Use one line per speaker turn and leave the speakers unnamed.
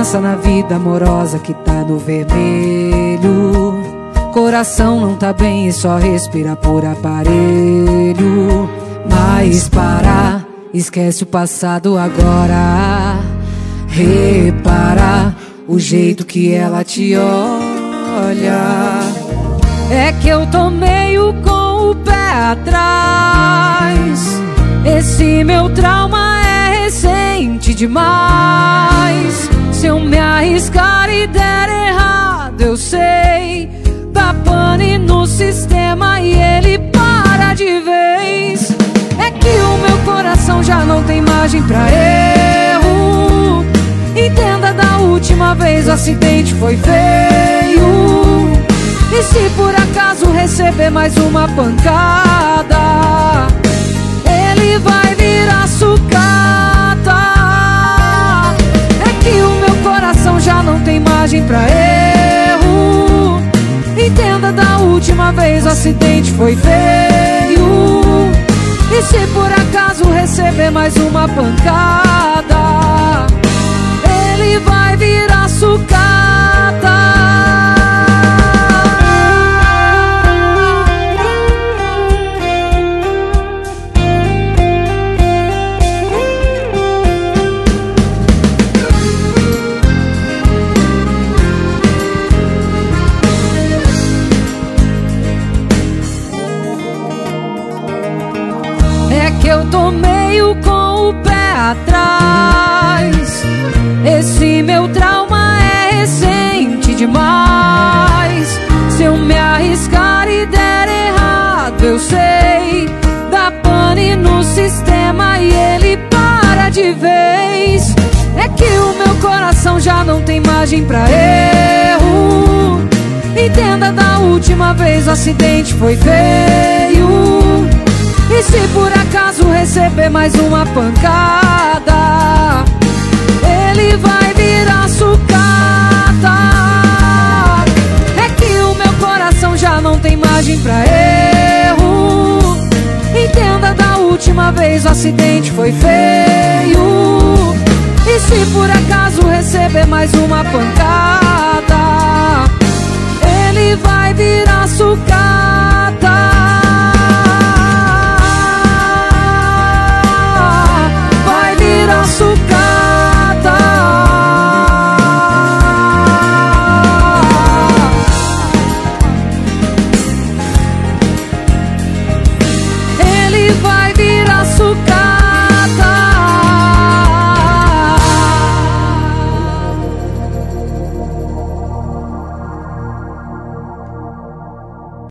Pensa na vida amorosa que tá no vermelho. Coração não tá bem e só respira por aparelho. Mas para, esquece o passado agora. Repara o jeito que ela te olha. É que eu tô meio com o pé atrás. Esse meu trauma é recente demais. Se eu me arriscar e der errado, eu sei, dá pane no sistema e ele para de vez. É que o meu coração já não tem margem pra erro. Entenda, da última vez o acidente foi feio. E se por acaso receber mais uma pancada, ele vai virar sucata. É que o meu coração já não tem margem pra erro. Entenda, da última vez o acidente foi feio. E se por acaso receber mais uma pancada, ele vai virar sucata. É que eu tô meio com o pé atrás. Esse meu trauma é recente demais. Se eu me arriscar e der errado, eu sei, dá pane no sistema e ele para de vez. É que o meu coração já não tem margem pra erro. Entenda, da última vez o acidente foi feio. E se por acaso receber mais uma pancada, ele vai virar sucata. É que o meu coração já não tem margem pra erro. Entenda, da última vez o acidente foi feio. E se por acaso receber mais uma pancada, ele vai virar sucata.